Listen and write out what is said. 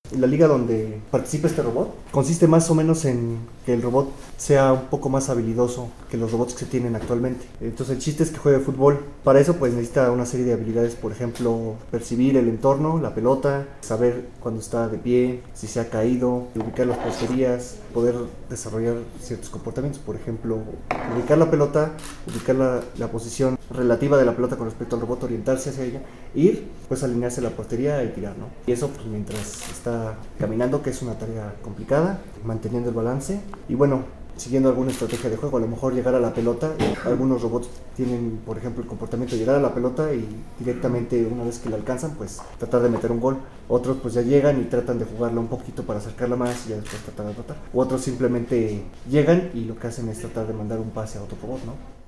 la liga donde participa este robot consiste más o menos en que el robot sea un poco más habilidoso que los robots que se tienen actualmente. Entonces el chiste es que juegue fútbol. Para eso pues necesita una serie de habilidades, por ejemplo, percibir el entorno, la pelota, saber cuando está de pie, si se ha caído, ubicar las porterías, poder desarrollar ciertos comportamientos, por ejemplo, ubicar la pelota, ubicar la posición relativa de la pelota con respecto al robot, orientarse hacia ella, ir, pues alinearse a la portería y tirar, ¿no? Y eso pues mientras está caminando, que es una tarea complicada, manteniendo el balance y bueno, siguiendo alguna estrategia de juego, a lo mejor llegar a la pelota. Algunos robots tienen, por ejemplo, el comportamiento de llegar a la pelota y directamente una vez que la alcanzan, pues tratar de meter un gol. Otros pues ya llegan y tratan de jugarla un poquito para acercarla más y ya después tratar de anotar. Otros simplemente llegan y lo que hacen es tratar de mandar un pase a otro robot, ¿no?